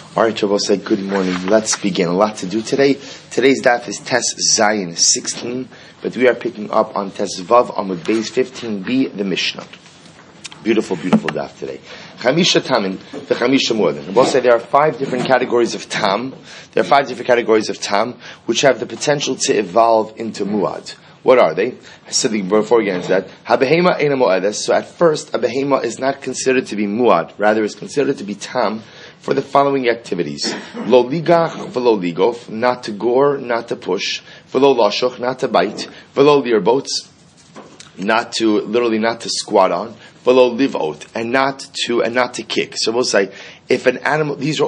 All right, Shabbos, say good morning. Let's begin. A lot to do today. Today's daf is Tes Zayin 16, but we are picking up on Tes Vav Amud Beis 15b, the Mishnah. Beautiful, beautiful daf today. Chamisha Tamin, the Chamisha Muadin. We'll say there are 5 different categories of Tam. There are 5 different categories of Tam, which have the potential to evolve into Muad. What are they? I said before we get into that. Habehema ena mu'edes. So at first, a behema is not considered to be muad, rather is considered to be tam for the following activities: lo ligach v'lo ligof, not to gore, not to push; v'lo lashoch, not to bite; v'lo lirbots, not to squat on; v'lo livot, and not to kick. So we'll say, if an animal, these are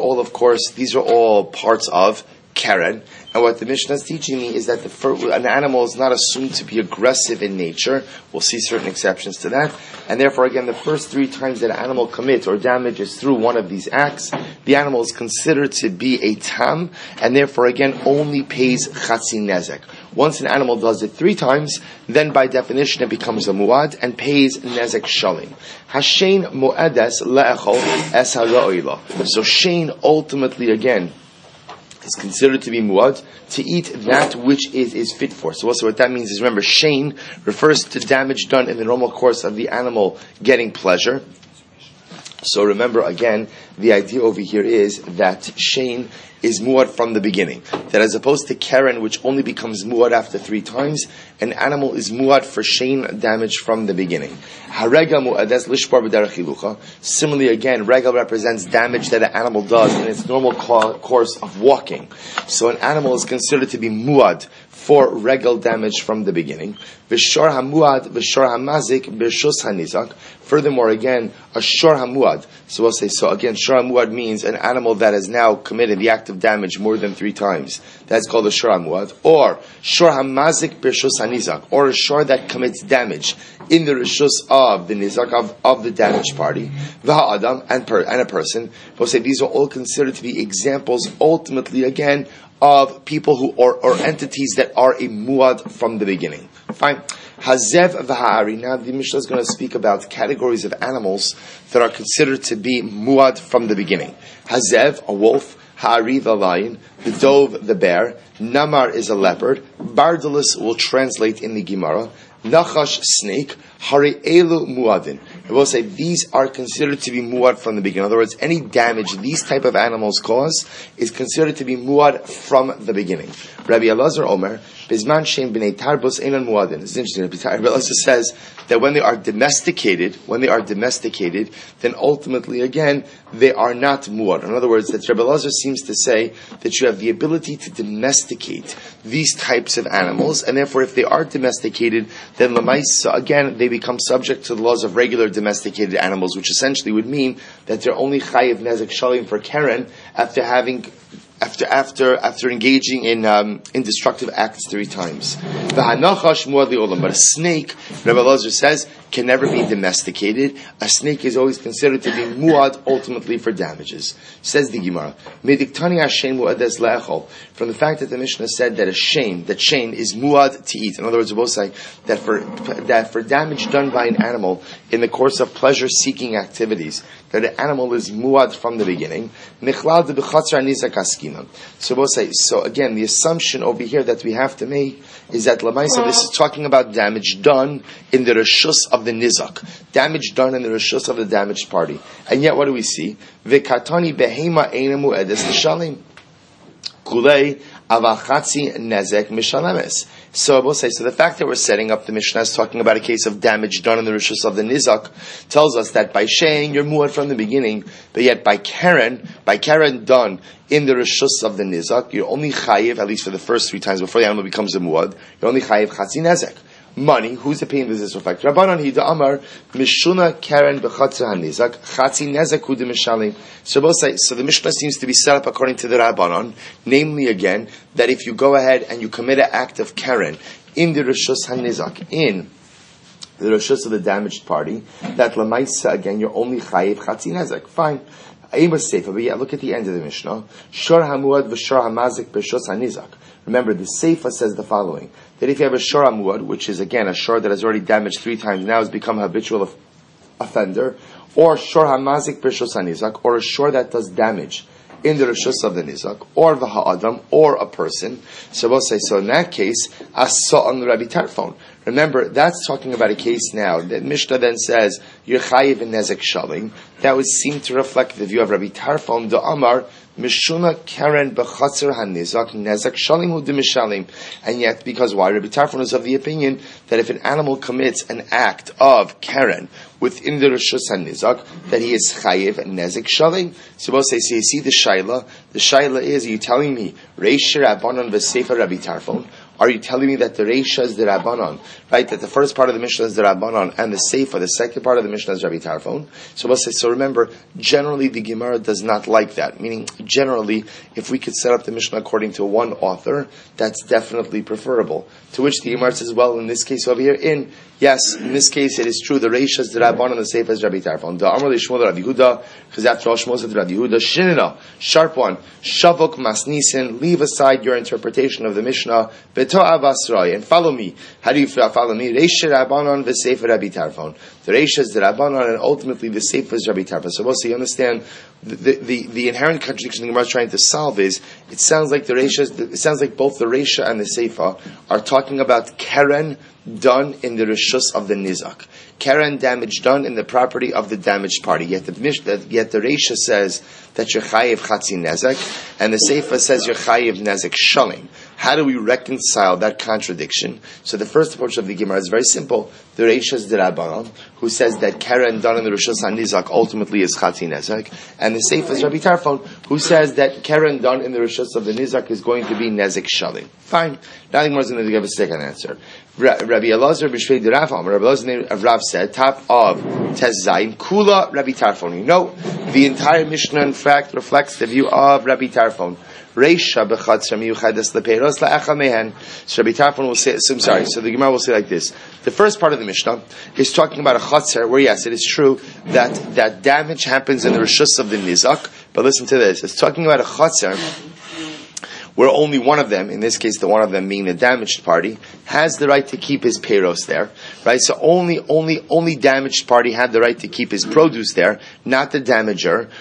all parts of Karen. And what the Mishnah is teaching me is that an animal is not assumed to be aggressive in nature. We'll see certain exceptions to that. And therefore, again, the first 3 times that an animal commits or damages through one of these acts, the animal is considered to be a tam, and therefore, again, only pays chatzi nezek. Once an animal does it 3 times, then by definition it becomes a muad and pays nezek shalim. Hashein mu'edes le'echol es ha'ra'ila. So shein ultimately, again, is considered to be muad, to eat that which is fit for. So also what that means is, remember, shein refers to damage done in the normal course of the animal getting pleasure. So remember, again, the idea over here is that shein is muad from the beginning. That as opposed to keren, which only becomes muad after 3 times, an animal is muad for shein damage from the beginning. Haregel mu'ades lishbar b'derech hilucha. Similarly, again, regel represents damage that an animal does in its normal course of walking. So an animal is considered to be muad for regel damage from the beginning. V'shor hamuad v'shor hamazik b'shus hanizak. Furthermore, again, a shor hamuad. So we'll say, so again, shor hamuad means an animal that has now committed the act of damage more than 3 times. That's called a shor hamuad. Or shor hamazik b'shus hanizak. Or a shor that commits damage in the rishus of the nizak, of the damaged party. V'ha'adam, and a person. We'll say these are all considered to be examples, ultimately, again, of people who or entities that are a muad from the beginning. Fine. Hazev v'ha'ari. Now the Mishnah is going to speak about categories of animals that are considered to be muad from the beginning. Hazev, a wolf; ha'ari, the lion; the dove, the bear; namar is a leopard; bardalus will translate in the Gemara; nachash, snake; hari elu muadin. I will say these are considered to be muad from the beginning. In other words, any damage these type of animals cause is considered to be muad from the beginning. Rabbi Elazar Omer, Bizman Shem B'nei Tarbus Einan Muadin. It's interesting. Rabbi Elazar says that when they are domesticated, then ultimately, again, they are not muad. In other words, that Rabbi Elazar seems to say that you have the ability to domesticate these types of animals, and therefore, if they are domesticated, then l'maisa, again, they become subject to the laws of regular domesticated animals, which essentially would mean that they're only chayiv nezek shalim for keren after engaging in destructive acts 3 times. But a snake, Rabbi Elazar says, can never be domesticated. A snake is always considered to be muad ultimately for damages. Says the Gemara, from the fact that the Mishnah said that shein is muad to eat. In other words, we both say that for damage done by an animal in the course of pleasure-seeking activities, that an animal is muad from the beginning. So we'll say, so again, the assumption over here that we have to make is that Lamaisa, this is talking about damage done in the reshus of the nizak, damage done in the reshus of the damaged party. And yet, what do we see? V'katani behema eina mu'edes l'shalim kulei avachatzi nezek mishalemes. So we'll say, so the fact that we're setting up the Mishnah is talking about a case of damage done in the rishus of the nizak tells us that by shein you're muad from the beginning, but yet by keren done in the rishus of the nizak, you're only chayiv, at least for the first 3 times before the animal becomes a muad, you're only chayiv chatzi nezek. Money, who's the paying does this reflect? Rabbanan hida amar mishuna karen b'chatzi hanizak chatzi nezek hu demishalim. So both say, so the Mishnah seems to be set up according to the Rabbanan, namely again that if you go ahead and you commit an act of karen in the rishus hanizak, in the rishus of the damaged party, that lamaisa again you're only chayiv chatzi nezek. Fine. But yeah, look at the end of the Mishnah. Shor hamuad v'shor hamazik b'shus hanizak. Remember, the Seifa says the following, that if you have a shor hamuad, which is again a shor that has already damaged 3 times, now has become a habitual offender, or shor hamazik b'shus hanizak, or a shor that does damage in the rishus of the nizak, or the ha'adam, or a person. So we'll say, so in that case, as-sa'an Rabbi Tarfon. Remember, that's talking about a case now that Mishnah then says, you're chayiv in nezek shalim. That would seem to reflect the view of Rabbi Tarfon, the Amar, Mishuna Karen B'Chatzer HaNizak Nezak Shalim Hu D'Mishalim. And yet, because why? Rabbi Tarfon is of the opinion that if an animal commits an act of Karen within the Rishus HaNizak, that he is Chayiv Nezak Shalim. So we'll say, so you see the Shaila. The Shaila is, are you telling me, Reish Rabbanon V'Sefer Rabbi Tarfon? Are you telling me that the Reisha is the Rabbanon, right? That the first part of the Mishnah is the Rabbanon, and the Seifa, the second part of the Mishnah is Rabbi Tarfon. So we'll say, so remember, generally the Gemara does not like that. Meaning, generally, if we could set up the Mishnah according to one author, that's definitely preferable. To which the Gemara says, well, in this case over here, yes, in this case it is true, the Reisha is the Rabbanon, and the Seifa is Rabbi Tarfon. The Amar Lishmol Rabbi Yehuda, because after all, Shmuel said Rabbi Yehuda, Shinina, sharp one, Shavok Masnisen, leave aside your interpretation of the Mishnah, and follow me. How do you follow me? Reisha Rabbanon v'Sefer Rabbi Tarfon. The Reisha is the Rabbanon, and ultimately the Sefer is Rabbi Tarfon. So also you understand the inherent contradiction the Gemara is trying to solve is it sounds like it sounds like both the Reisha and the Sefer are talking about Keren done in the rishus of the nizak. Keren, damage done in the property of the damaged party. Yet the Reisha says that you're chayiv chatzi nezek, and the Sefer says you're chayiv nezek shalim. How do we reconcile that contradiction? So the first approach of the Gemara is very simple. The Reisha is the Rabbanon, who says that Keren done in the rishus hanizak ultimately is chatzi nezek, and the Sefer is Rabbi Tarfon, who says that Keren done in the rishus of the nizak is going to be nezek shalim. Fine. Now the Gemara is going to give a second answer. Rabbi Elazar b'Shvei de Rav Amar. Rabbi Elazar of Rav said, top of Tes Zayin, Kula Rabbi Tarfon. You know, the entire Mishnah in fact reflects the view of Rabbi Tarfon. Reisha b'Chatzer miyuchades lepeiros la'achal mehen. So Rabbi Tarfon will say, so the Gemara will say like this. The first part of the Mishnah is talking about a Chatzer, where yes, it is true that damage happens in the rishus of the nizak, but listen to this. It's talking about a Chatzer where only one of them, in this case the one of them being the damaged party, has the right to keep his peiros there, right? So only damaged party had the right to keep his produce there, not the damager.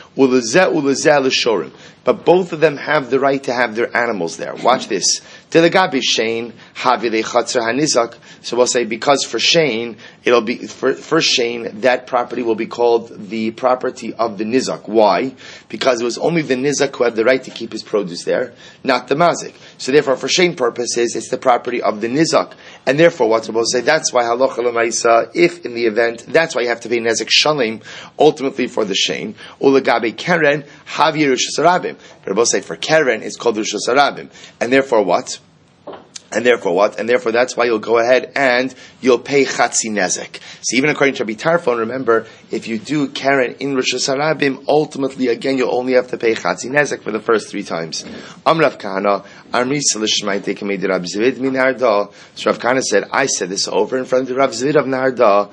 But both of them have the right to have their animals there. Watch this. So we'll say, because for Shane, it'll be, for Shane, that property will be called the property of the Nizak. Why? Because it was only the Nizak who had the right to keep his produce there, not the Mazik. So therefore, for Shane purposes, it's the property of the Nizak. And therefore, what we'll say, that's why Halacha L'Maisa, if in the event, that's why you have to pay Nezek Shalim, ultimately for the Shane. Ulagabe Keren, Havi Rishus Harabim. But we'll say, for Keren, it's called Rishus Harabim. And therefore what? And therefore that's why you'll go ahead and you'll pay Chatzi Nezek. So even according to Rabbi Tarfon, remember, if you do Karen in Rosh Hashanah, ultimately again you'll only have to pay Chatzi Nezek for the first 3 times. Rav Kahana, so Rav Kahana said, I said this over in front of Rav Zvid of Narda.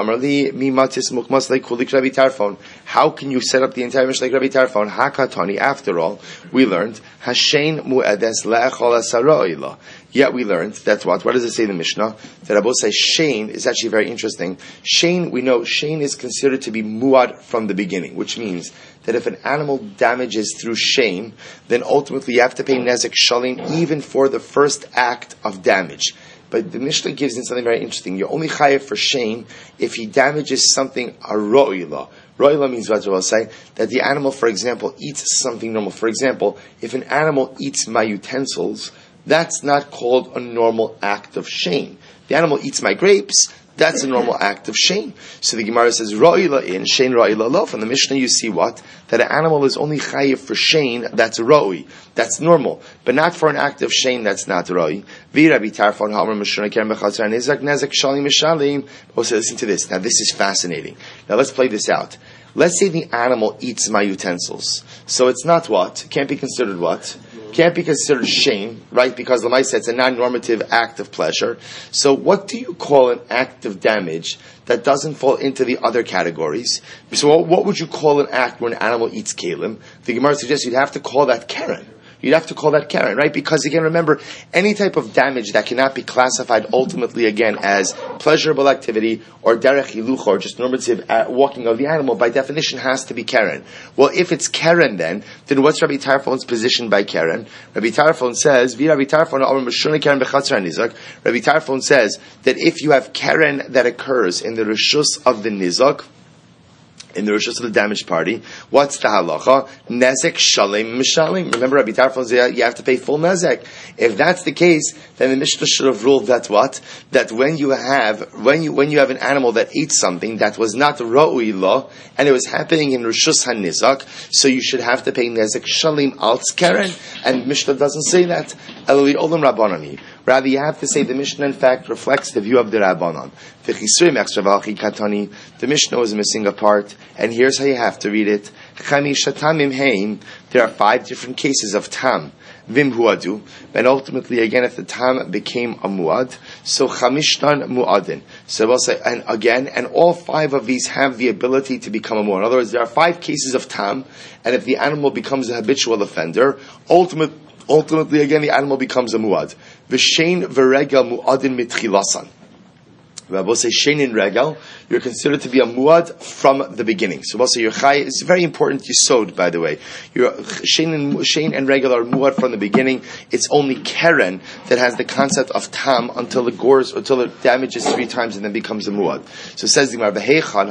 How can you set up the entire Mishnah like Rabbi Tarfon? Hakatani, after all, we learned Hashain mu'edes le'echol asara. Yet we learned, that's what does it say in the Mishnah? That Rabbi says Shane is actually very interesting. Shane, we know Shane is considered to be muad from the beginning, which means that if an animal damages through Shane, then ultimately you have to pay Nezek Shalim even for the first act of damage. But the Mishnah gives in something very interesting. You're only chayav for Shane if he damages something a ro'ila. Ro'ila means what I will say, that the animal, for example, eats something normal. For example, if an animal eats my utensils, that's not called a normal act of Shane. The animal eats my grapes, that's a normal act of Shane. So the Gemara says, Ro'ila in, Shane Ro'ila lo. From the Mishnah you see what? That an animal is only chayiv for Shane, that's Ro'i. That's normal. But not for an act of Shane, that's not Ro'i. Also listen to this. Now this is fascinating. Now let's play this out. Let's say the animal eats my utensils. So it's not what? Can't be considered what? Can't be considered shame, right? Because Lamaisa, it's a non-normative act of pleasure. So what do you call an act of damage that doesn't fall into the other categories? So what would you call an act where an animal eats kalim? The Gemara suggests you'd have to call that Karen. you'd have to call that Karen, right? Because again, remember, any type of damage that cannot be classified ultimately again as pleasurable activity or derech hilucha or just normative walking of the animal, by definition has to be Karen. Well, if it's Karen then what's Rabbi Tarfon's position by Karen? Rabbi Tarfon says, Rabbi Tarfon says that if you have Karen that occurs in the Rishus of the Nizak, in the Rishus of the damaged party, what's the halacha? Nezek shalem mishalim. Remember, Rabbi Tarfon says you have to pay full nezek. If that's the case, then the Mishnah should have ruled that what? That when you have an animal that ate something that was not ra'ui lo, and it was happening in Rishus HaNizak, so you should have to pay nezek shalim al tzkeren. And Mishnah doesn't say that. Eloi olam rabbanani. Rather, you have to say the Mishnah, in fact, reflects the view of the Rabbanon. The Mishnah was missing a part, and here's how you have to read it. There are 5 different cases of tam. Vim huadu, and ultimately, again, if the tam became a muad, so chamishtan muadin. So we'll say, and all 5 of these have the ability to become a muad. In other words, there are 5 cases of tam, and if the animal becomes a habitual offender, ultimately, again, the animal becomes a muad. V'shein v'regel muadin mitchilasan. We'll say shein and regel, you're considered to be a muad from the beginning. So we'll say your chai is very important yisod, by the way. Your shein and regel are muad from the beginning. It's only keren that has the concept of tam until it damages 3 times and then becomes a muad. So it says the Gemara, v'heichan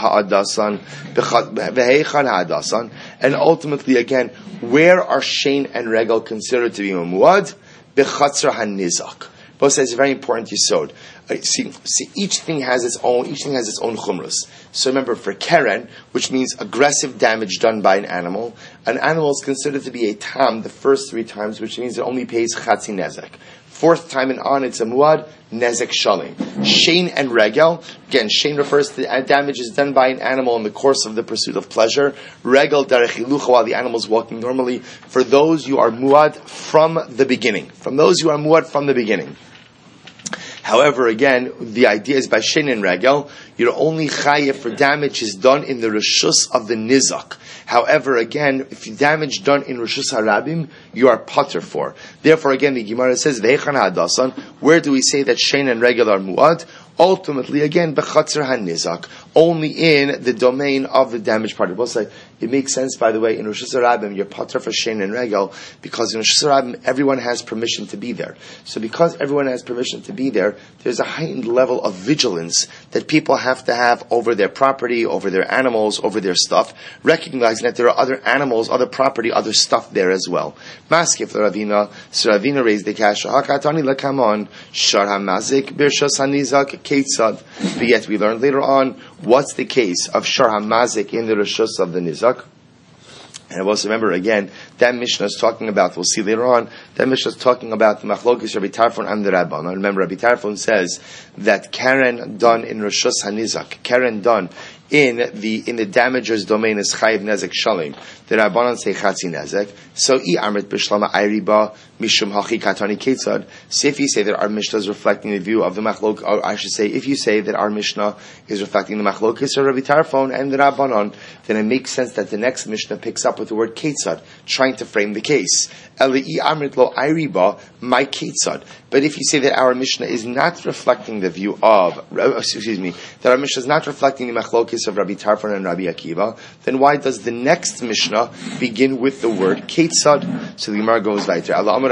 ha'adasan, and ultimately again, where are shein and regel considered to be a muad? B'chatzar ha'nizak. Both says it's very important yisod. See, each thing has its own chumrus. So remember, for keren, which means aggressive damage done by an animal is considered to be a tam the first 3 times, which means it only pays chatzi nezek. 4th time and on, it's a muad, nezek shalim. Shein and regel, again, shein refers to damages done by an animal in the course of the pursuit of pleasure. Regel, derech hilucha, while the animal is walking normally. For those, you are muad from the beginning. However, again, the idea is by shein and regel, you're only chayev for damage is done in the reshus of the nizak. However, again, if you damage done in reshus harabim, you are pater for. Therefore, again, the Gemara says, "Ve'echan ha'adasan." Where do we say that shein and regel are muad? Ultimately, again, b'chatzar ha'nizak, only in the domain of the damaged party. We'll say it makes sense, by the way, in Rosh Hashanah, you're pater for shein and regel, because in Rosh Hashanah, everyone has permission to be there. So because everyone has permission to be there, there's a heightened level of vigilance that people have to have over their property, over their animals, over their stuff, recognizing that there are other animals, other property, other stuff there as well. Maskif Ravina, so Ravina raised the kasha, hakatani lakamon, shar hamazik, birshas hanizak, ketzad. But yet we learned later on, what's the case of shar hamazik in the reshus of the nizak? And I also remember again, that Mishnah is talking about, we'll see later on, that Mishnah is talking about the machlokes Rabbi Tarfon and the Rabbanon. Remember, Rabbi Tarfon says that Karen done in Reshus HaNizak, Karen done in the damager's domain is chayiv nezek shalim. The Rabbanon say chatzi nezek. So amrit b'shlama ayriba mishum hachi katani ketzad. So if you say that our Mishnah is reflecting the view of the machlok, or I should say, if you say that our Mishnah is reflecting the machlokes of Rabbi Tarfon and the Rabbanon, then it makes sense that the next Mishnah picks up with the word ketzad, trying to frame the case. Eli amrit lo ayriba my ketzad. But if you say that our Mishnah is not reflecting the view of, that our Mishnah is not reflecting the machlokes of Rabbi Tarfon and Rabbi Akiva, then why does the next Mishnah begin with the word ketzad? So the Gemara goes weiter.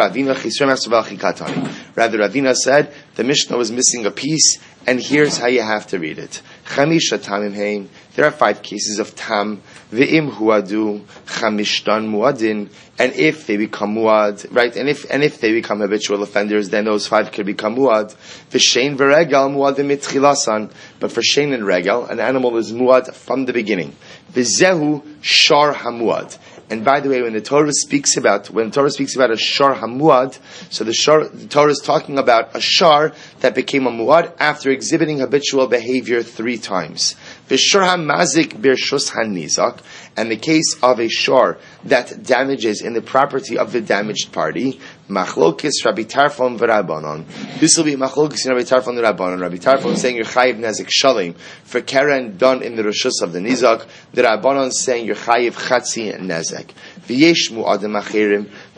Rather, Ravina said the Mishnah was missing a piece, and here's how you have to read it. There are 5 cases of tam. Ve'im huadu chamishtan muadin, and if they become muad, right? And if they become habitual offenders, then those 5 could become muad. V'shein v'regel muadim mitchilasan, but for shein and regel, an animal is muad from the beginning. V'zehu shar hamuad. And by the way, when the Torah speaks about a shar hamuad, so the Torah is talking about a shar that became a muad after exhibiting habitual behavior 3 times. V'shar hamazik birshus hanizak, and the case of a shar that damages in the property of the damaged party, machlokis Rabbi Tarfon v'Rabbanon. This will be machlokis Rabbi Tarfon v'Rabbanon. Rabbi Tarfon saying you're chayiv nezek shalim for keren done in the reshus of the nizak. The Rabbanon saying you're chayiv chatzi nezek. V'yesh mu'adim achirim.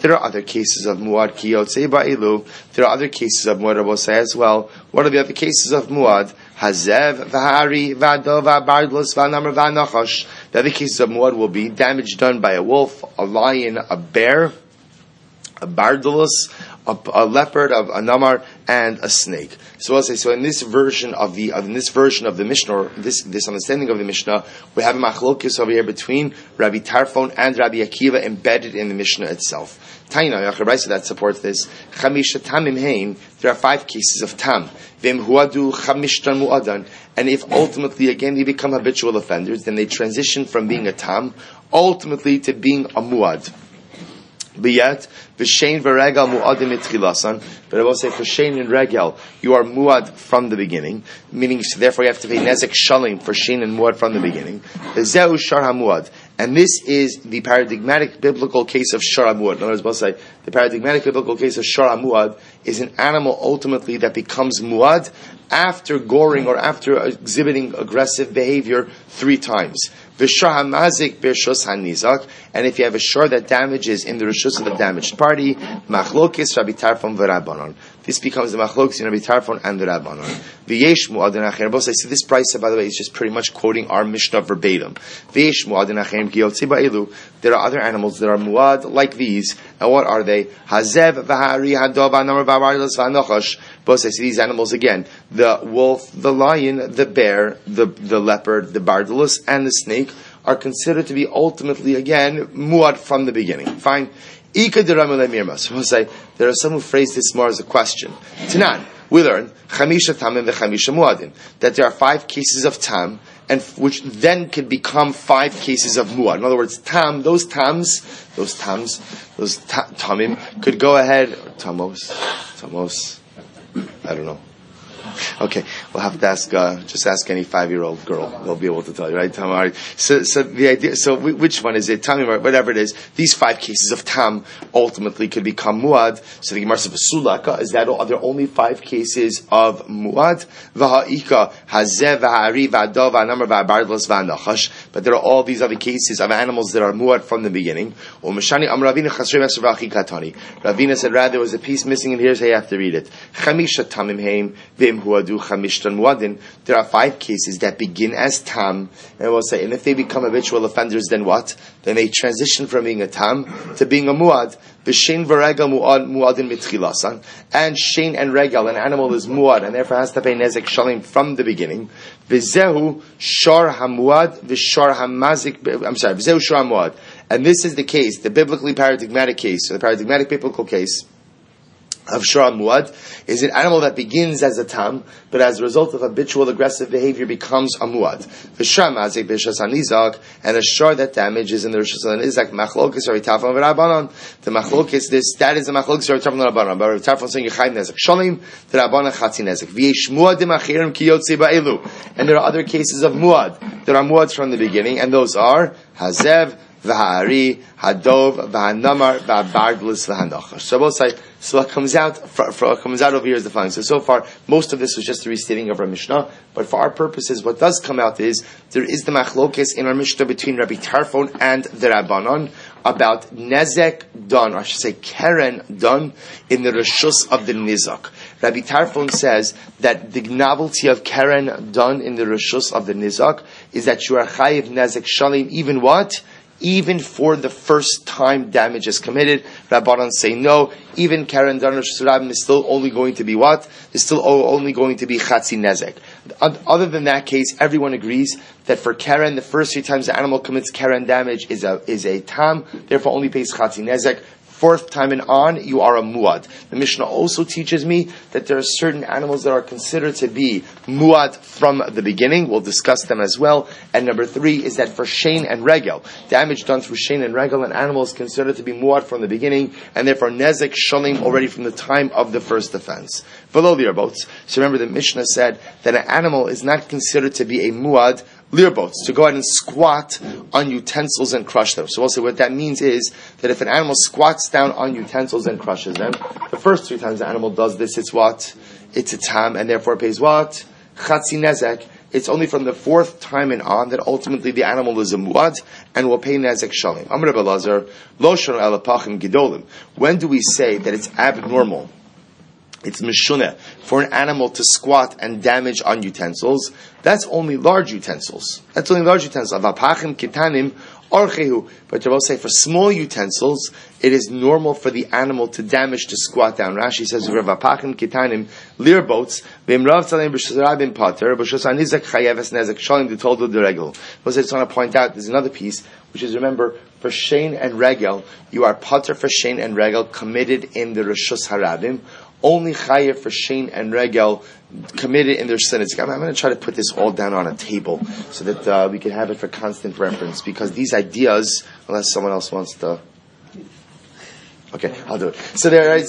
There are other cases of muad ki yotzei ba'ilu. There are other cases of muad Rabosai as well. What are the other cases of muad? Hazev, v'hari, v'adov, v'abardlos, v'anamr, v'anachash. The other cases of muad will be damage done by a wolf, a lion, a bear, a bardolus, a leopard, a namar, and a snake. So I'll say, so in this version of the Mishnah, or this understanding of the Mishnah, we have a machlokes over here between Rabbi Tarfon and Rabbi Akiva embedded in the Mishnah itself. Taina, Yachabraisa that supports this. Chamisha tamim hein. There are 5 cases of tam. Vim huadu chamishtan muadan. And if ultimately again they become habitual offenders, then they transition from being a tam ultimately to being a muad. B'yet v'shein v'regel muadim mitchilasan. But I will say for shein and regel, you are muad from the beginning, meaning so therefore you have to pay nezek shalim for shein and muad from the beginning. Zeu shar hamuad, and this is the paradigmatic biblical case of shar hamuad. In other words, we'll say the paradigmatic biblical case of shar hamuad is an animal ultimately that becomes muad after goring or after exhibiting aggressive behavior 3 times. V'shar hamazik b'rshus hanizak, and if you have a shar that damages in the rishus of the damaged party, machlokes Rabbi Tarfon v'Rabbanon. This becomes the machlokes in Rabbi Tarfon and the Rabbanon. V'yesh mu'adin acher. Both say, so this price, by the way, is just pretty much quoting our Mishnah verbatim. V'yesh mu'adin acher ki yotzei ba'ilu. There are other animals that are muad like these, and what are they? Hazev v'hari hadov v'anamar v'avardos v'anochash. Both say, so these animals again, the wolf, the lion, the bear, the leopard, the bardolus, and the snake are considered to be ultimately again muad from the beginning. Fine. So we'll say, there are some who phrase this more as a question. Tanan, we learn chamisha tamim v'chamisha muadin, that there are 5 cases of tam, and which then could become 5 cases of muad. In other words, tam, those tamim could go ahead. Tamos. I don't know. Okay, we'll have to ask. Just ask any 5-year-old girl; they'll be able to tell you, right? Tam. So the idea. So which one is it? Tamim, or whatever it is. These 5 cases of tam ultimately could become muad. So the Gemara says, "Sulaka, is that are there only 5 cases of muad? V'ha'ika hazev v'hari v'adav v'anamar v'abardlos v'anachash." But there are all these other cases of animals that are muad from the beginning. Umeshani Ravina chasrei meser v'achikatani. Ravina said, rather there was a piece missing, and here's how you have to read it. Chamisha tamim heim v'im huadu chamishtan muadin. There are 5 cases that begin as tam, and we'll say, and if they become habitual offenders, then what? Then they transition from being a tam to being a muad. V'shein v'regel muadin mitchilasan, and shein and regel, an animal is muad, and therefore has to pay nezek shalim from the beginning. V'zehu shar hamuad v'shar hamazik. V'zehu shar hamuad, and this is the case, the biblically paradigmatic case, or the paradigmatic biblical case of shar muad, is an animal that begins as a tam, but as a result of habitual aggressive behavior becomes a muad. V'shar mazik b'shas hanizak, and a shar that damages in the rishus hanizak machlokes Rabbi Tarfon v'Rabbanon. The machlokes, that is the machlokes Rabbi Tarfon v'Rabbanon. But Rabbi Tarfon saying yechayim nezek shalim, the Rabbanon chatzi nezek. V'yesh muadim achirim ki yotzei ba'ilu, and there are other cases of muad. There are muads from the beginning, and those are hazev, v'hari, hadov, v'hanamar, v'abardlis, v'hanachash. So both sides. So what comes out over here is the following. So far, most of this was just a restating of our Mishnah, but for our purposes, what does come out is there is the machlokes in our Mishnah between Rabbi Tarfon and the Rabbanon about nezek done, or I should say keren done in the rishus of the nizak. Rabbi Tarfon says that the novelty of keren done in the rishus of the nizak is that you are chayiv nezek shalim, even what? Even for the first time damage is committed. Rabbanan say no. Even Karen Dana Shurabim is still only going to be what? Is still only going to be Chatzi Nezek. Other than that case, everyone agrees that for Karen, the first 3 times the animal commits Karen damage is a tam, therefore only pays Chatzi Nezek. 4th time and on, you are a muad. The Mishnah also teaches me that there are certain animals that are considered to be muad from the beginning. We'll discuss them as well. And number 3 is that for shein and regel, damage done through shein and regel, an animal is considered to be muad from the beginning, and therefore nezek shalim already from the time of the first offense. Below the boats. So remember, the Mishnah said that an animal is not considered to be a muad lirbots, to go ahead and squat on utensils and crush them. So also what that means is that if an animal squats down on utensils and crushes them, the first 3 times the animal does this, it's what? It's a tam, and therefore it pays what? Chatzi nezek. it's only from the fourth time and on that ultimately the animal is a muad and will pay nezek shalim. Amar Rabbi Elazar, lo shon ala pachim gidolim. When do we say that it's abnormal? It's mishuneh for an animal to squat and damage on utensils. That's only large utensils. Avapachim kitanim orchehu. But they will say for small utensils, it is normal for the animal to damage, to squat down. Rashi says, "Avapachim kitanim lir boats v'imrav tzalem b'shasarabim pater b'shasar chayeves nezek shalim d'toldo deregel." I just want to point out there's another piece, which is, remember, for shein and regel, you are pater for shein and regel committed in the reshus harabim. Only chayev for shein and regel committed in their sentence. I'm going to try to put this all down on a table so that we can have it for constant reference, because these ideas, unless someone else wants to. Okay, I'll do it. So there are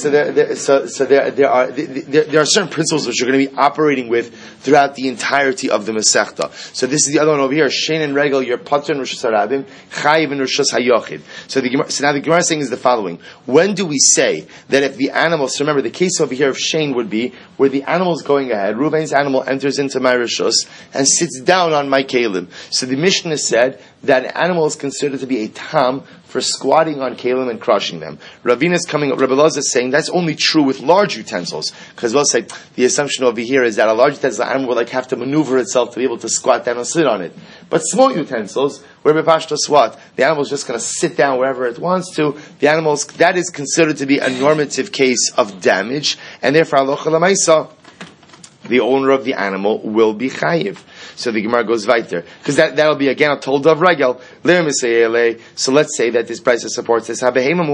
certain principles which you're going to be operating with throughout the entirety of the Masechta. So this is the other one over here. Shein and regel, your pater and reshus harabim, chayiv and reshus hayochid. So now the Gemara is saying is the following: when do we say that if the animal? So remember, the case over here of shein would be where the animal is going ahead. Reuven's animal enters into my reshus and sits down on my kalim. So the Mishnah said that an animal is considered to be a tam for squatting on kalim and crushing them. Ravina is coming up. Rabbi Elazar is saying that's only true with large utensils, because we'll say the assumption over here is that a large utensil, the animal will have to maneuver itself to be able to squat down and sit on it. But small utensils, where b'pashta swat, the animal is just going to sit down wherever it wants to. The animals, that is considered to be a normative case of damage, and therefore halacha l'maisa, the owner of the animal will be chayiv. So the Gemara goes weiter, because that'll be again a told of regel. So let's say that this price supports this. So what does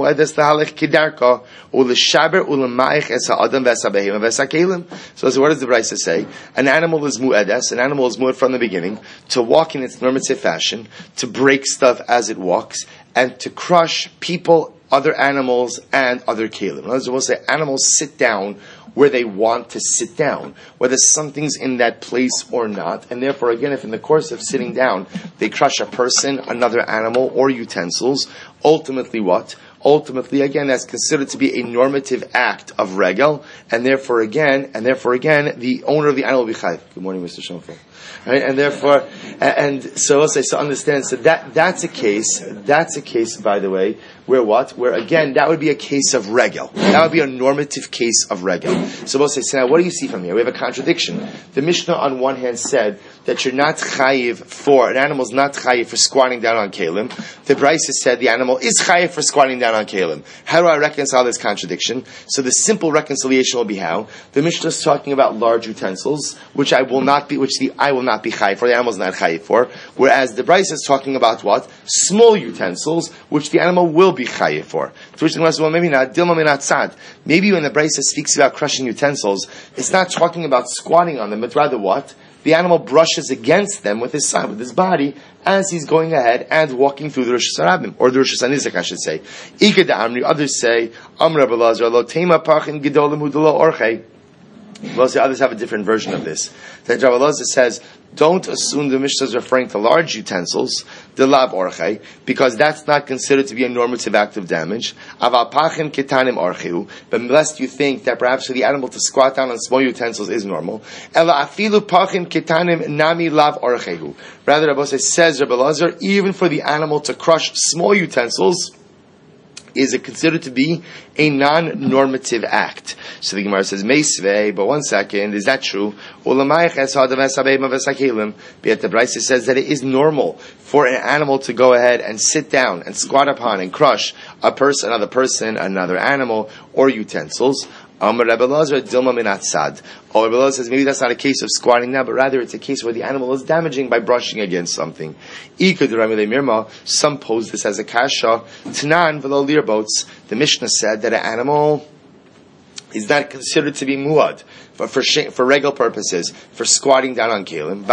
the price say? An animal is mu'edes. An animal is mu'ed from the beginning to walk in its normative fashion, to break stuff as it walks, and to crush people, other animals, and other kalim. In other words, we'll say animals sit down where they want to sit down, whether something's in that place or not. And therefore, again, if in the course of sitting down, they crush a person, another animal, or utensils, ultimately what? Ultimately, again, that's considered to be a normative act of regel, and therefore, again, the owner of the animal will be chayiv. Good morning, Mr. Schoenfeld. Right? And therefore, so let's say, so understand, so that's a case, by the way, where what? Where again, that would be a case of regel. That would be a normative case of regel. So we'll say, so now what do you see from here? We have a contradiction. The Mishnah on one hand said that you're not chayiv an animal's not chayiv for squatting down on kalim. The Brisa said the animal is chayiv for squatting down on kalim. How do I reconcile this contradiction? So the simple reconciliation will be how? The Mishnah is talking about large utensils, which I will not be chayiv for, the animal's not chayiv for, whereas the Brisa is talking about what? Small utensils, which the animal will be chayiv for. To which the Gemara says, well, maybe not. Dilma may not sad. Maybe when the Brisa speaks about crushing utensils, it's not talking about squatting on them, but rather what? The animal brushes against them with his side, with his body, as he's going ahead and walking through the Rosh Hashanah, or the Rosh Hashanah, I should say. Ika da Amri, others say, Amr Rabbi Elazar, lo tema pachin gedolim hudalo orchei. Well, the others have a different version of this. That Rabbi Elazar says, don't assume the Mishnah is referring to large utensils, the lab orchei, because that's not considered to be a normative act of damage. Aval pachim ketanim orcheu, but unless you think that perhaps for the animal to squat down on small utensils is normal. Ela afilu pachim ketanim nami lav orcheu. Rather, Rabbi says, Rabbi Elazar, even for the animal to crush small utensils, is it considered to be a non-normative act? So the Gemara says, Meisvei, but 1 second, is that true? Yet the Brisa says that it is normal for an animal to go ahead and sit down and squat upon and crush another person, another animal, or utensils. Amar Rabbi Elazar, Dilma minat sad. Or Rabbi Elazar says maybe that's not a case of squatting now, but rather it's a case where the animal is damaging by brushing against something. Some pose this as a kasha. Tanan v'lo lirbots. The Mishnah said that an animal is not considered to be muad for regular purposes, for squatting down on kalim.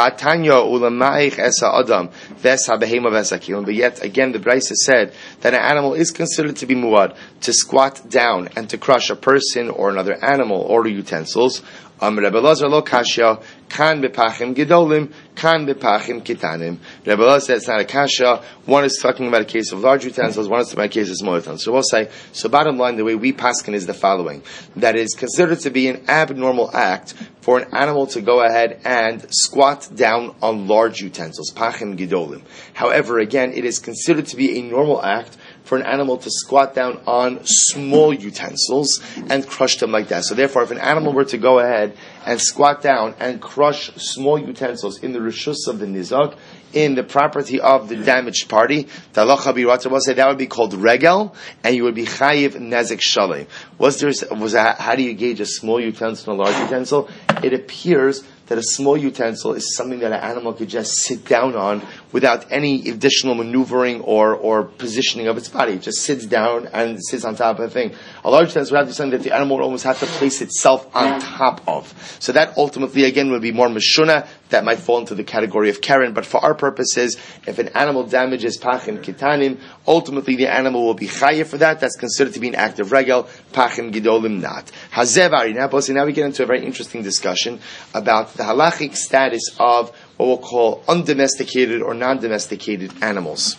But yet again, the Brisa said that an animal is considered to be muad to squat down and to crush a person or another animal or utensils. Rabbi Elazar lo kasha, kan bepachim gedolim, kan bepachim kitanim. Rabbi Elazar said it's not a kasha. One is talking about a case of large utensils, one is talking about a case of small utensils. So we'll say, so bottom line, the way we paskin is the following: that it is considered to be an abnormal act for an animal to go ahead and squat down on large utensils, pachim gidolim. However, again, it is considered to be a normal act for an animal to squat down on small utensils and crush them like that. So therefore, if an animal were to go ahead and squat down and crush small utensils in the rishus of the nizak, in the property of the damaged party, the halacha b'irata will say that would be called regel, and you would be chayiv nezek shalem. How do you gauge a small utensil and a large utensil? It appears that a small utensil is something that an animal could just sit down on without any additional maneuvering or positioning of its body. It just sits down and sits on top of a thing. A large utensil would have to be something that the animal would almost have to place itself on top of. So that ultimately, again, would be more meshuna. That might fall into the category of Karen. But for our purposes, if an animal damages pachim kitanim, ultimately the animal will be chayiv for that. That's considered to be an act of regel. Pachim gidolim not. Hazevari. Now we get into a very interesting discussion about the halachic status of what we'll call undomesticated or non-domesticated animals.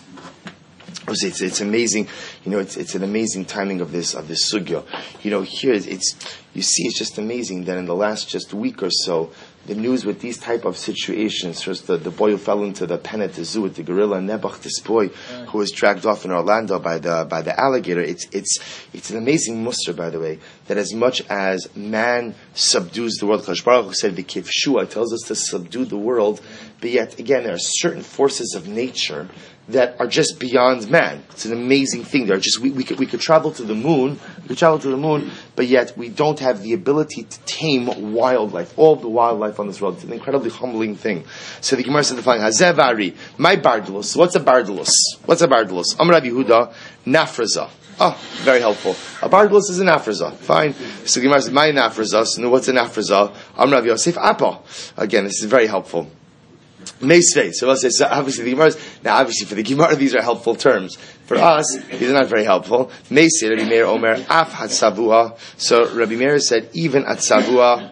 It's amazing, it's an amazing timing of this sugya. Here it's just amazing that in the last just week or so, the news with these type of situations, first the boy who fell into the pen at the zoo with the gorilla, Nebuch, this boy who was dragged off in Orlando by the alligator. It's an amazing muster, by the way, that as much as man subdues the world, Kadosh Baruch Hu said the Kifshua tells us to subdue the world, but yet again there are certain forces of nature that are just beyond man. It's an amazing thing. They're just we could travel to the moon. But yet we don't have the ability to tame wildlife, all the wildlife on this world. It's an incredibly humbling thing. So the Gemara said the following: Hazevari, my bardulus. What's a bardulus? Amar Rabbi Yehuda, nafraza. Oh, very helpful. A bardulus is an afraza. Fine. So the Gemara said, my nafraza. So now what's an afraza? Amar Rabbi Yosef, apa. Again, this is very helpful. Meisvei. So obviously the Gemara. Now, obviously for the Gemara, these are helpful terms. For us, these are not very helpful. Meisvei. Rabbi Meir Omer af hatzavua. So Rabbi Meir said even at savua.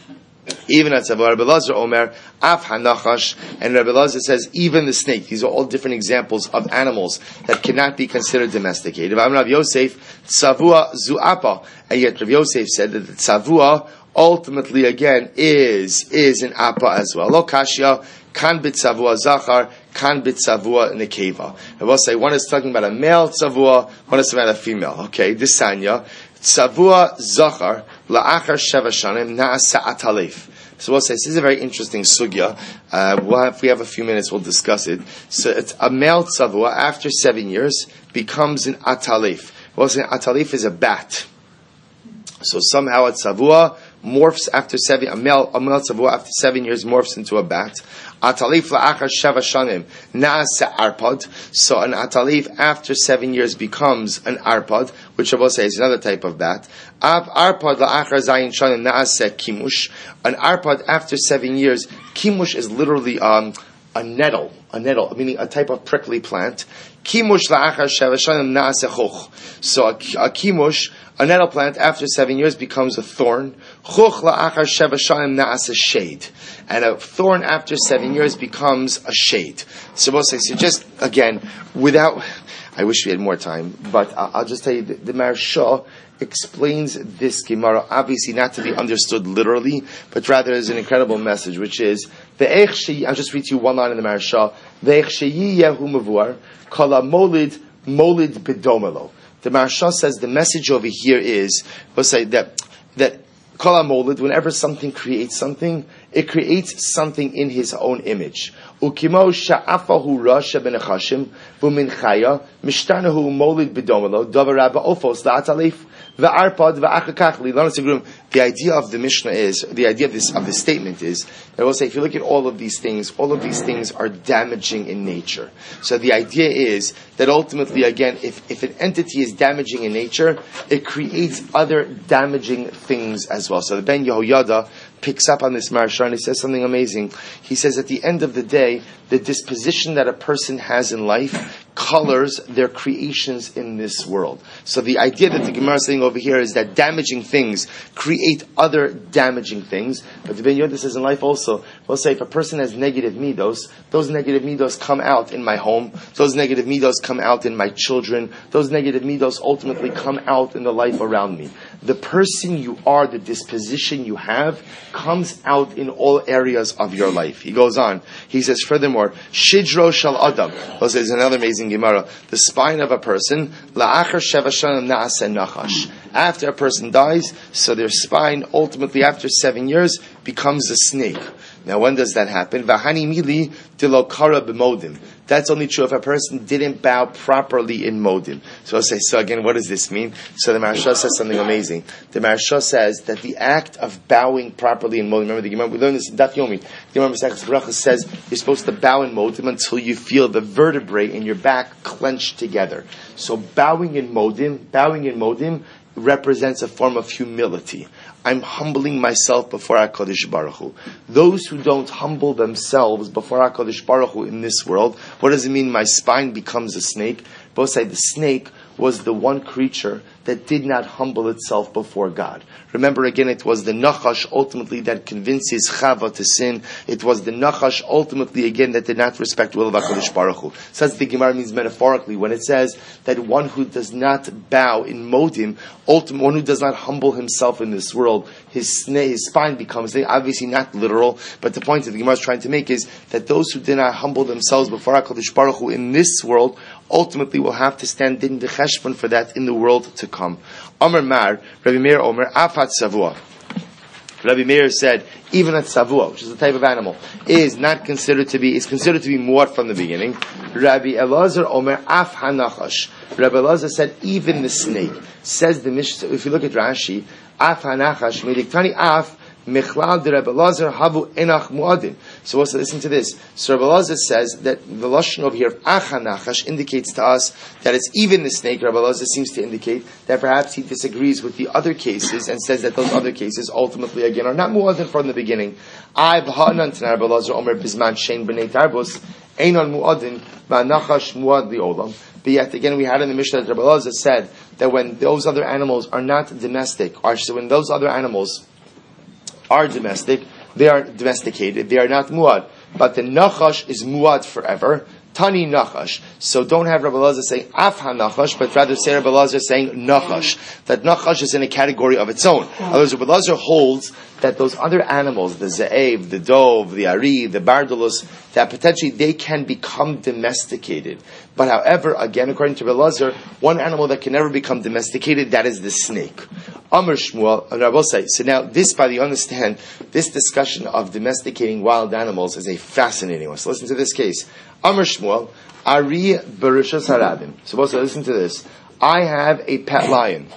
Rabbi Lazar Omer af hanachash, and Rabbi Lazar says even the snake. These are all different examples of animals that cannot be considered domesticated. Rabbi Yosef tzavua zuapa, and yet Rabbi Yosef said that the tzavua ultimately again is an apa as well. Lo kashya. Kan b'tzavua zachar, kan b'tzavua nekeva. I will say one is talking about a male tzavua, one is talking about a female. Okay, this sanya tzavua zachar la'achar sheva shanim na'asa atalef. So we'll say this is a very interesting sugya. If we have a few minutes, we'll discuss it. So it's a male tzavua after 7 years becomes an atalef. We'll say atalef is a bat. So somehow a tzavua morphs after 7. A male tzavua after 7 years morphs into a bat. Atalif la'achar sheva shanim na'asa arpad. So an atalif after 7 years becomes an arpad, which I will say is another type of bat. Arpad la'achar zayin shanim na'asa kimush. An arpad after 7 years, kimush is literally a nettle, meaning a type of prickly plant. Kimush la'achar sheva shanim na'asa choch. So a kimush, a nettle plant, after 7 years becomes a thorn. Choch la'achar sheva shanim na'asa shade. And a thorn after 7 years becomes a shade. So we'll say, so just, again, I wish we had more time, but I'll just tell you, the Maharsha explains this Gemara, obviously not to be understood literally, but rather as an incredible message, which is, I'll just read to you one line in the Maharsha, Ve'ech sheyi yehu mevuar, kala molid bedomelo. The Maharsha says the message over here is, we'll say that kala molid, whenever something creates something, it creates something in his own image. Ukimo sha'afahu rasha benachashim v'min chaya mishtanahu molid bedomelo davar ofos la'atalif v'arpad v'achakach. The idea of the Mishnah is, the idea of this statement is, I will say, if you look at all of these things are damaging in nature. So the idea is that ultimately, again, if an entity is damaging in nature, it creates other damaging things as well. So the Ben Yehoyada picks up on this Maharsha and he says something amazing. He says at the end of the day, the disposition that a person has in life colors their creations in this world. So the idea that the Gemara is saying over here is that damaging things create other damaging things. But the Ben Yehuda says in life also, we'll say if a person has negative midos, those negative midos come out in my home, those negative midos come out in my children, those negative midos ultimately come out in the life around me. The person you are, the disposition you have, comes out in all areas of your life. He goes on. He says, furthermore, Shidro shal Adam. This is another amazing Gemara. The spine of a person, la'achar sheva shanim na'aseh nachash. After a person dies, so their spine, ultimately after 7 years, becomes a snake. Now, when does that happen? V'hani mili dilokara b'modim. That's only true if a person didn't bow properly in modim. So I'll say, so again, what does this mean? So the Maharsha says something amazing. The Maharsha says that the act of bowing properly in modim, remember the Gemara, we learned this in Daf Yomi. The Gemara Masechtas Berachos says you're supposed to bow in modim until you feel the vertebrae in your back clenched together. So bowing in modim represents a form of humility. I'm humbling myself before HaKadosh Baruch Hu. Those who don't humble themselves before HaKadosh Baruch Hu in this world, what does it mean my spine becomes a snake? Both say the snake was the one creature that did not humble itself before God. Remember again, it was the Nachash ultimately that convinces Chava to sin. It was the Nachash ultimately again that did not respect the will of HaKadosh Baruch Hu. So that's the Gemara means metaphorically when it says that one who does not bow in modim, one who does not humble himself in this world, his spine becomes, obviously not literal, but the point that the Gemara is trying to make is that those who did not humble themselves before HaKadosh Baruch Hu in this world ultimately will have to stand in the cheshbon for that in the world to come. Amar Mar, Rabbi Meir Omer, Afat Savua. Rabbi Meir said, even a savua, which is a type of animal, is considered to be muad from the beginning. Rabbi Elazar Omer, Af Hanachash. Rabbi Elazar said, even the snake. Says the Mishnah, if you look at Rashi, Af Hanachash, Mediktani Af, Mechlal de Rabbi Elazar havu enach muadin. So also listen to this. So Rabbi Elazar says that the lashon over here of achanachash indicates to us that it's even the snake. Rabbi Elazar seems to indicate that perhaps he disagrees with the other cases and says that those other cases ultimately again are not muadin from the beginning. I b'ha'anan to Rabbi Elazar omer bisman shein b'nei tarbus einon muadin ba'nachash muad li'olam. But yet again we had in the Mishnah that Rabbi Elazar said that when those other animals are not domestic, or so when those other animals are domestic, they are domesticated, they are not muad. But the nachash is muad forever. Tani nachash. So don't have Rabbi Elazar saying af ha-nachash, but rather say Rabbi Elazar saying nachash. That nachash is in a category of its own. Otherwise, Rabbi Elazar holds that those other animals, the ze'ev, the dove, the ari, the bardulus, that potentially they can become domesticated. But however, again, according to Rabbi Elazar, one animal that can never become domesticated, that is the snake. Amr Shmuel, and I will say, so now this, by the understand, this discussion of domesticating wild animals is a fascinating one. So listen to this case. Amr Shmuel, Ari Berishas Harabim. So also listen to this. I have a pet lion.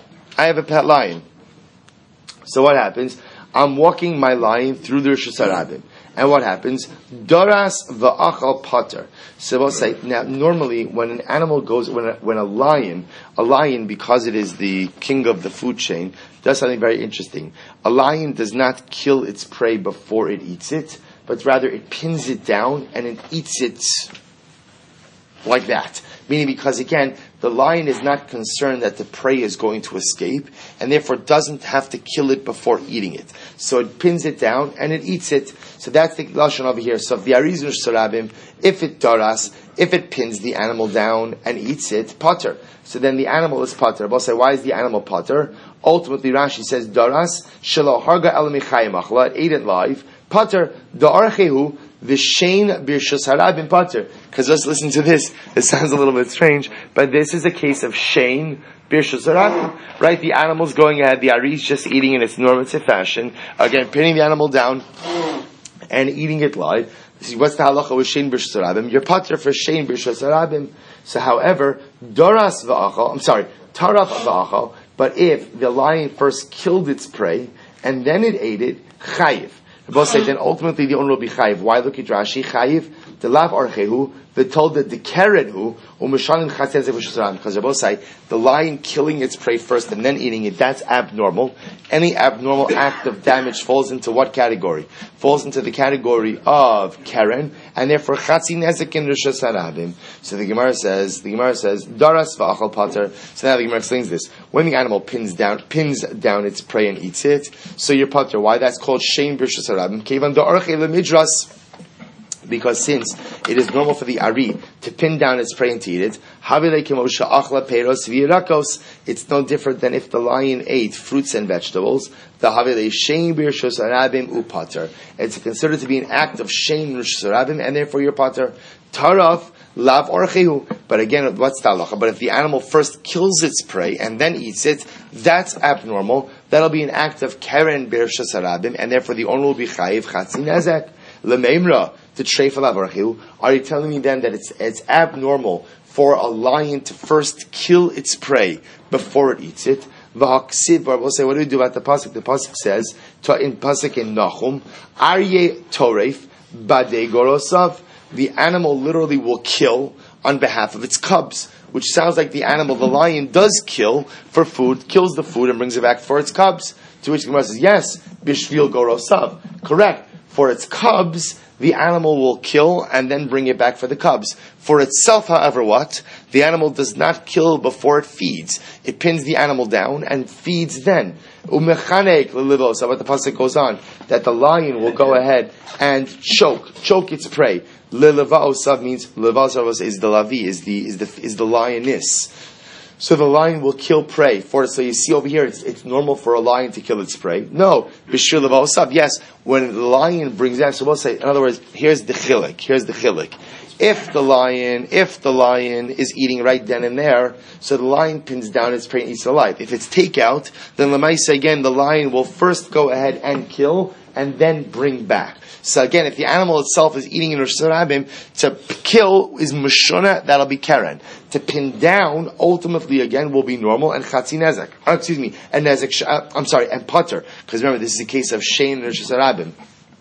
So what happens? I'm walking my lion through the Rishus Harabim. And what happens? Doras v'achal pater. So we'll say, now normally when an animal goes, when a lion, because it is the king of the food chain, does something very interesting. A lion does not kill its prey before it eats it, but rather it pins it down and it eats it like that. Meaning because again, the lion is not concerned that the prey is going to escape, and therefore doesn't have to kill it before eating it. So it pins it down and it eats it. So that's the lashon over here. So the Arizur Sarabim, if it pins the animal down and eats it, pater. So then the animal is pater. I'll say, why is the animal pater? Ultimately, Rashi says, Daras, Shelo Harga Elamichayim Achla, it ate it live, pater, Da'archehu, V'shein Birshus Harabim pater. Because just listen to this. It sounds a little bit strange, but this is a case of shein Birshus Harabim. Right? The animal's going ahead, the Ari is just eating in its normative fashion. Again, pinning the animal down and eating it live. See, what's the halacha with shein Birshus Harabim? You're pater for shein Birshus Harabim. So however, Doras Taraf V'achal, but if the lion first killed its prey and then it ate it, chayiv. Both say then ultimately the owner will be chayiv. Why look at Rashi? Chayiv the lav archehu, the told the kerenhu, because they both say the lion killing its prey first and then eating it, that's abnormal. Any abnormal act of damage falls into what category? Falls into the category of keren, and therefore chatzi nezek in rishus harabim. So the Gemara says, daras v'achal pater. So now the Gemara explains this. When the animal pins down its prey and eats it, so you're pater. Why? That's called shein b'rishus harabim. Kevan da'archei lemidras. Because since it is normal for the ari to pin down its prey and to eat it, it's no different than if the lion ate fruits and vegetables. It's considered to be an act of shein rishus harabim, and therefore you're pater. Taraf lav orchehu. But again, what's the halacha? But if the animal first kills its prey and then eats it, that's abnormal. That'll be an act of keren b'rishus harabim, and therefore the owner will be chayiv chatzi nezek. Lemeimra to treifa lav orchehu. Are you telling me then that it's abnormal for a lion to first kill its prey before it eats it? V'haksiv, or we'll say, what do we do about the pasuk? The pasuk says, in pasuk in Nahum, Aryeh toref badei gorosav. The animal literally will kill on behalf of its cubs, which sounds like the lion does kill for food, kills the food and brings it back for its cubs. To which the Gemara says, yes, bishvil gorosav. Correct. For its cubs, the animal will kill and then bring it back for the cubs. For itself, however, what? The animal does not kill before it feeds. It pins the animal down and feeds then. Umechanek lelivos. But the pasuk goes on that the lion will go ahead and choke its prey. Lelivos means lelivos is the lavi, is the lioness. So the lion will kill prey for it. So you see over here, it's normal for a lion to kill its prey. No, b'shir levaosav. Yes, when the lion brings that, so we'll say, in other words, here's the chilik. If the lion is eating right then and there, so the lion pins down its prey and eats it alive. If it's takeout, then lemaisa again, the lion will first go ahead and kill and then bring back. So again, if the animal itself is eating in rishus harabim, to kill is mashona, that'll be keren. To pin down, ultimately again, will be normal and chatzi nezek. And nezek. And pater. Because remember, this is a case of shein and rishus harabim.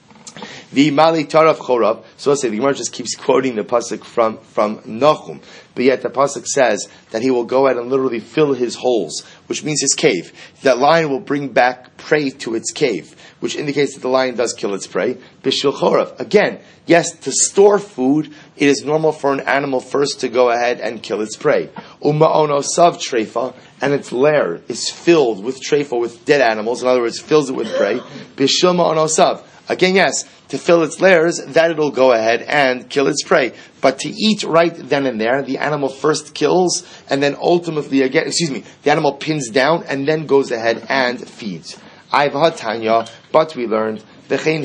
The mali taraf chorav. So let's say the Gemara just keeps quoting the pasuk from Nahum, but yet the pasuk says that he will go ahead and literally fill his holes, which means his cave. That lion will bring back prey to its cave, which indicates that the lion does kill its prey. Bishvil chorav. Again, yes, to store food, it is normal for an animal first to go ahead and kill its prey. Uma'onosav treifa, and its lair is filled with treifa, with dead animals. In other words, fills it with prey. Bishvil ma'onosav. Again, yes, to fill its lairs, that it'll go ahead and kill its prey. But to eat right then and there, the animal first kills, and then ultimately the animal pins down and then goes ahead and feeds. But we learned, but we learned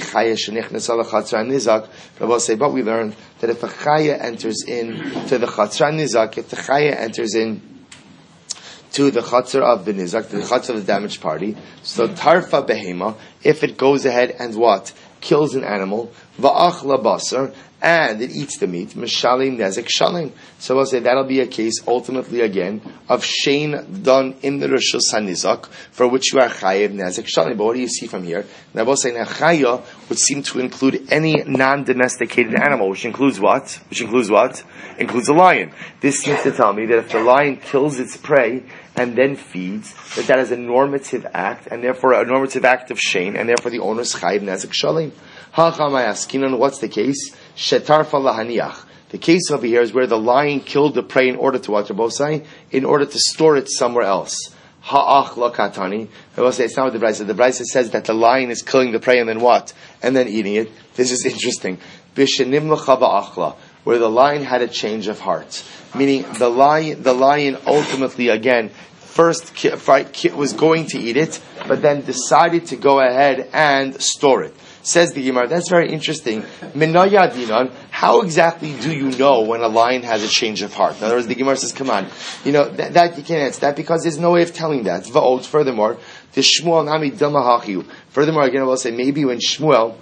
that if a chaya enters in to the chatzar nizak, if the chaya enters in to the chatzar of the nizak, to the chatzar of the damaged party, so tarfa behema, if it goes ahead and what? Kills an animal, va'achla basar, and it eats the meat, mishalim nezek shalim. So we'll say that'll be a case, ultimately again, of shein done in the rishus hanizak, for which you are chayiv nezek shalim. But what do you see from here? Now we'll say chaya would seem to include any non-domesticated animal, which includes what? Includes a lion. This seems to tell me that if the lion kills its prey and then feeds, that is a normative act, and therefore a normative act of shein, and therefore the owner is chayiv nezek shalim. What's the case? Shetarfa lahaniach. The case over here is where the lion killed the prey in order to what Rabosai? In order to store it somewhere else. Ha'ach lakatani. I will say it's not what the Brisa. The Brisa says that the lion is killing the prey and then what? And then eating it. This is interesting. Bishenim l'chava where the lion had a change of heart. Meaning the lion ultimately again first was going to eat it, but then decided to go ahead and store it. Says the Gemara, that's very interesting. Minaya dinan, how exactly do you know when a lion has a change of heart? In other words, the Gemara says, come on, that you can't answer that because there's no way of telling that. Va'od, furthermore, the Shmuel nami damahachiu. Furthermore, again, I will say, maybe Shmuel,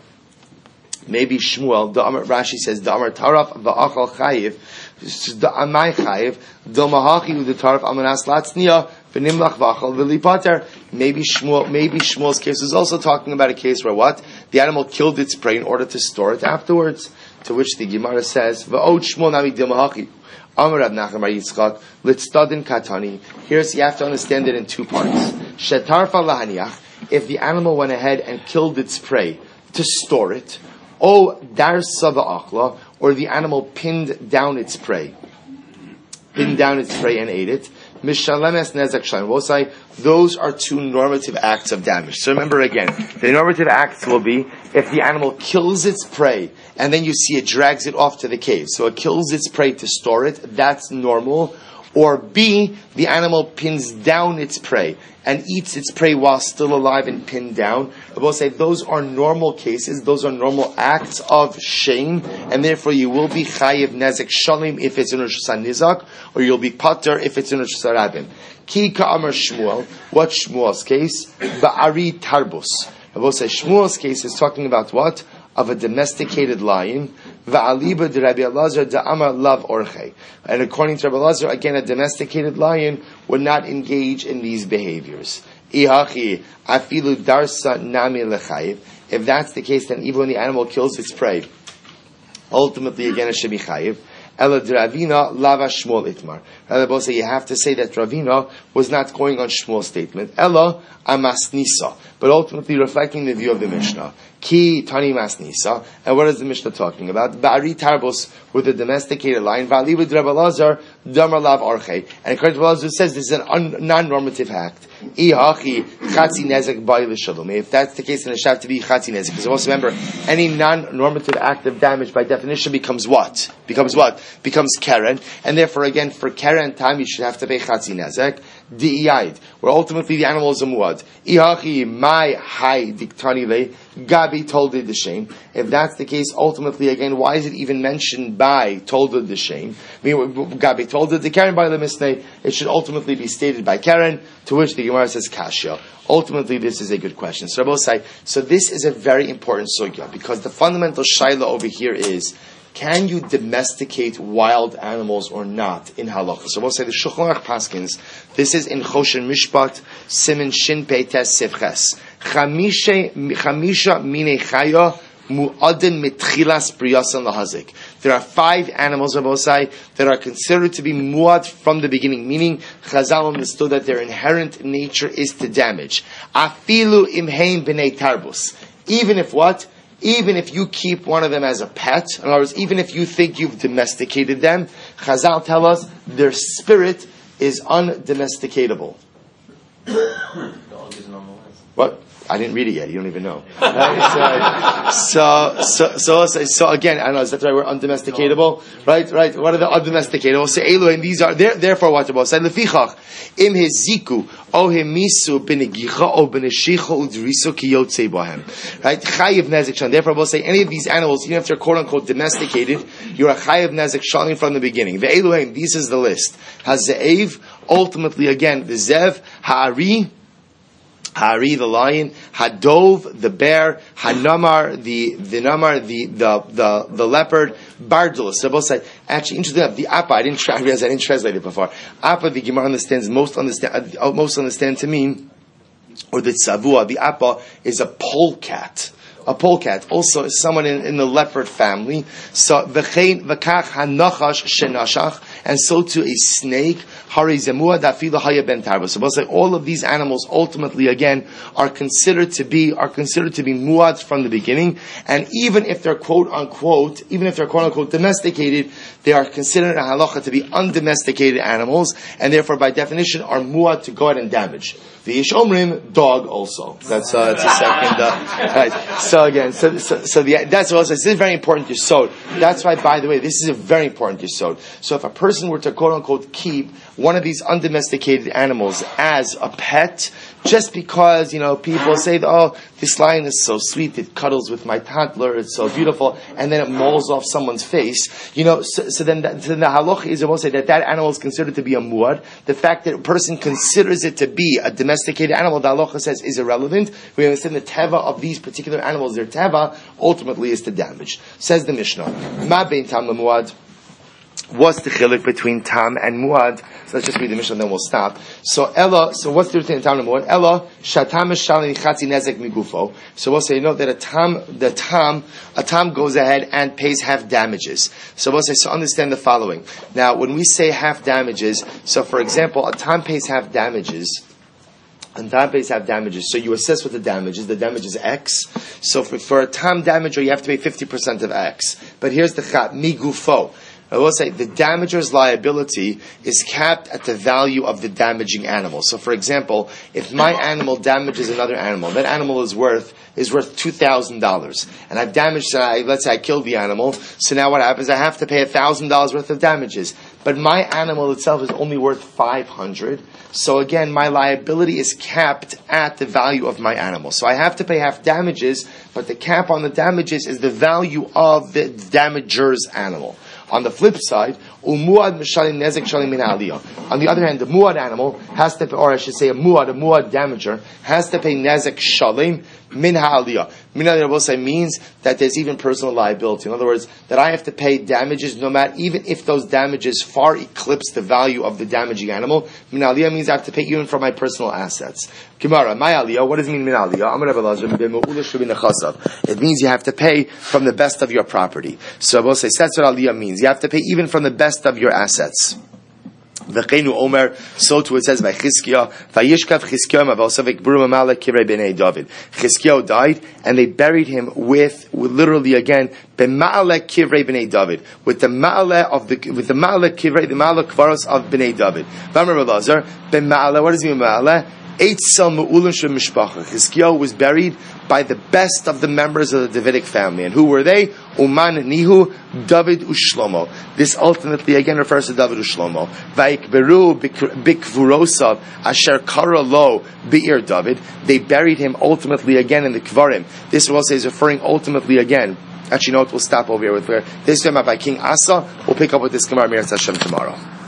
the Amar Rashi says, the Amar taraf va'achal chayiv, the amai chayiv, damahachiu, the taraf amanas latzniya, Maybe Shmuel's case is also talking about a case where what? The animal killed its prey in order to store it afterwards. To which the Gemara says, "V'od Shmuel nami dilmahachi." Amar Rav Nachman bar Yitzchak, Litzdadin katani. Here's, you have to understand it in two parts. Shetarfa lahaniach, if the animal went ahead and killed its prey to store it, O darsa va'achla, or the animal pinned down its prey and ate it, Mishalemes nezek shalim vosai, those are two normative acts of damage. So remember again, the normative acts will be if the animal kills its prey and then you see it drags it off to the cave. So it kills its prey to store it, that's normal. Or B, the animal pins down its prey and eats its prey while still alive and pinned down. I will say those are normal cases, those are normal acts of shame, and therefore you will be chayiv nezek shalim if it's in Rosh Nizak, or you'll be pater if it's in Rosh Rabin. Ki ka'amar Shmuel, what's Shmuel's case? Ba'ari tarbus. I will say Shmuel's case is talking about what? Of a domesticated lion. Va'aliba de Rabbi Elazar da'amar lav orche. And according to Rabbi Elazar, again, a domesticated lion would not engage in these behaviors. Ihachi afilu darsa nami lechayiv. If that's the case, then even when the animal kills its prey, ultimately again it should be chayiv. Ela Ravina lava Shmuel itmar. Rather, both say you have to say that Ravina was not going on Shmuel's statement. Ela amasnisa, but ultimately reflecting the view of the Mishnah. Ki tani masnisa, and what is the Mishnah talking about? Ba'ari tarbos, with a domesticated lion. Va'ali with Rabbi Elazar damar lav arche, and according to Rabbi Elazar says this is a non-normative act. Ihachi chatzi nezek ba'i l'shalom. If that's the case, then it should have to be chatzi nezek. Because also remember, any non-normative act of damage by definition becomes what? Becomes keren, and therefore again for keren time you should have to pay chatzi nezek. Di'iyad, where ultimately the animal is a muad. Ihachi mai hai diktani le. Gabi told it the shame. If that's the case, ultimately again, why is it even mentioned by told it the shame? I mean, Gabi told it the Karen by the Misneh. It should ultimately be stated by Karen. To which the Gemara says Kashya. Ultimately, this is a good question. So Rabbi say, so this is a very important sugya because the fundamental shaila over here is: can you domesticate wild animals or not in halacha? So we'll say the Shulchan Aruch Paskins. This is in Choshen Mishpat Simin Shin Pei Tes Sivches. Chamisha mine chaya mu'adin mitchilas briyasan lahazik. There are 5 animals of Osai that are considered to be muad from the beginning, meaning Chazal understood that their inherent nature is to damage. Afilu imhein b'nei tarbus. Even if what? Even if you keep one of them as a pet, in other words, even if you think you've domesticated them, Chazal tell us their spirit is undomesticatable. What? I didn't read it yet. You don't even know. Right? So again, I don't know. Is that the right word? Undomesticatable, right? What are the undomesticatable? Say Elohim. These are therefore what about? Say lefichach im heziku o hemisu b'negicha o b'neshicha udriso ki yotzei bohem. Right? Chayiv nezek shalom. Therefore, we'll say any of these animals, even if they're quote unquote domesticated, you're a chayiv nezek shalom from the beginning. The Elohim. This is the list. Haze'ev. Ultimately, again, the zev ha'ari. Hari, the lion, Hadov, the bear, Hanamar, the leopard, Bardulus. So both say, actually, interesting enough, the Appa, I didn't translate it before. Appa, the Gemara most understand to mean, or the Tzavua, the Appa is a polecat. A polecat, also someone in the leopard family. So v'chein v'kach hanachash shenashach, and so to a snake. Hari zemua dafila haya ben tarba. So we'll say all of these animals ultimately again are considered to be muads from the beginning, and even if they're quote unquote domesticated, they are considered in halacha to be undomesticated animals, and therefore by definition are muad to go ahead and damage. The Ish Omrim, dog also. That's a second. Right. So again, that's also, this is very important yesod. That's why, by the way, this is a very important yesod. So if a person were to quote unquote keep one of these undomesticated animals as a pet, just because, people say, oh, this lion is so sweet, it cuddles with my toddler, it's so beautiful, and then it mauls off someone's face, so then the halach is, I will say, that animal is considered to be a muad. The fact that a person considers it to be a domesticated animal, the halacha says, is irrelevant. We understand the teva of these particular animals, their teva, ultimately is to damage. Says the Mishnah, Ma bein tam lemuad. What's the chiluk between tam and muad? So let's just read the Mishnah and then we'll stop. So what's the difference between tam and muad? Ella, shatam shalin chatzi nezek migufo. So we'll say, that a tam goes ahead and pays half damages. So we'll say, so understand the following. Now, when we say half damages, so for example, a tam pays half damages, and tam pays half damages. So you assess what the damage is. The damage is X. So for a tam damager, you have to pay 50% of X. But here's the chat, migufo. I will say the damager's liability is capped at the value of the damaging animal. So, for example, if my animal damages another animal, that animal is worth $2,000, and I've damaged. Let's say I killed the animal. So now what happens? I have to pay $1,000 worth of damages. But my animal itself is only worth $500. So again, my liability is capped at the value of my animal. So I have to pay half damages, but the cap on the damages is the value of the damager's animal. On the flip side, umuad mishalim nezek shalim min aliyah. On the other hand, the muad animal has to pay, or I should say a muad damager, has to pay nezek shalim min ha'aliyah. Min ha'aliyah will say means that there's even personal liability. In other words, that I have to pay damages no matter, even if those damages far eclipse the value of the damaging animal. Min ha'aliyah means I have to pay even for my personal assets. Gemara, my aliyah, what does it mean min ha'aliyah? It means you have to pay from the best of your property. So I will say, that's what aliyah means. You have to pay even from the best of your assets. V'cheinu Omer, so too it says by Chizkiah, Vayishkav Chizkiah Mavosavik Buru Mamala Kivrei Bnei David. Chizkiah died, and they buried him with literally again, B'ma'ale Kivrei Bnei David, with the Ma'ale Kivrei, the Ma'ale Kvaros of Bnei David. V'amar Rabazar, B'ma'ale, what does it mean Ma'ale? Chizkiah was buried by the best of the members of the Davidic family. And who were they? Uman, Nihu, David, Ushlomo. This ultimately again refers to David Ushlomo. Vaikberu bikvurosav asher kara lo be'ir David. They buried him ultimately again in the Kvarim. This also is referring ultimately again. Actually, no, we'll stop over here with where this is by King Asa. We'll pick up with this Gemara Mir Hashem tomorrow.